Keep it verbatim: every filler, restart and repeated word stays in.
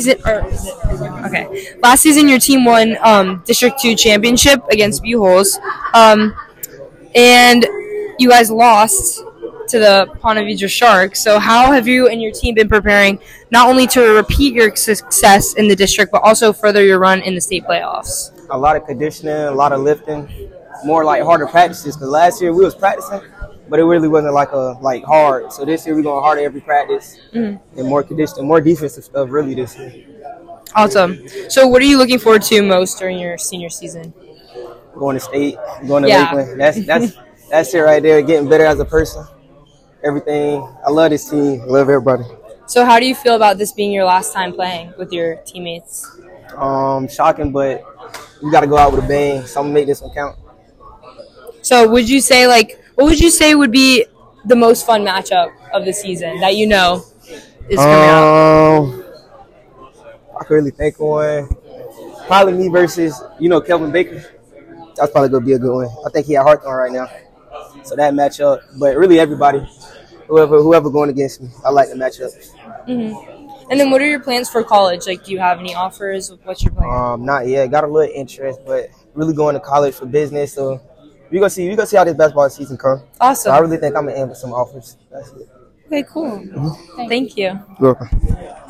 Season, or, okay. Last season, your team won um, District Two championship against Buchholz, um, and you guys lost to the Ponte Vedra Sharks. So, how have you and your team been preparing not only to repeat your success in the district, but also further your run in the state playoffs? A lot of conditioning, a lot of lifting, more like harder practices. Because last year we was practicing, but it really wasn't like a like hard. So this year we're going harder every practice mm-hmm. and more conditioning, more defensive stuff really this year. Awesome. So what are you looking forward to most during your senior season? Going to state, going to yeah. Lakeland. That's that's that's it right there. Getting better as a person. Everything. I love this team. I love everybody. So how do you feel about this being your last time playing with your teammates? Um, shocking, but we got to go out with a bang. So I'm gonna make this one count. So would you say like what would you say would be the most fun matchup of the season that you know is coming um, up? I can really think of one. Probably me versus, you know, Kelvin Baker. That's probably going to be a good one. I think he at Hawthorne right now. So that matchup. But really everybody, whoever whoever going against me, I like the matchup. Mm-hmm. And then what are your plans for college? Like, do you have any offers? What's your plan? Um, not yet. Got a little interest, but really going to college for business. So we're going to see, we're gonna see how this basketball season comes. Awesome. So I really think I'm going to aim for some offers. That's it. Okay, cool. Mm-hmm. Thank you. You're welcome.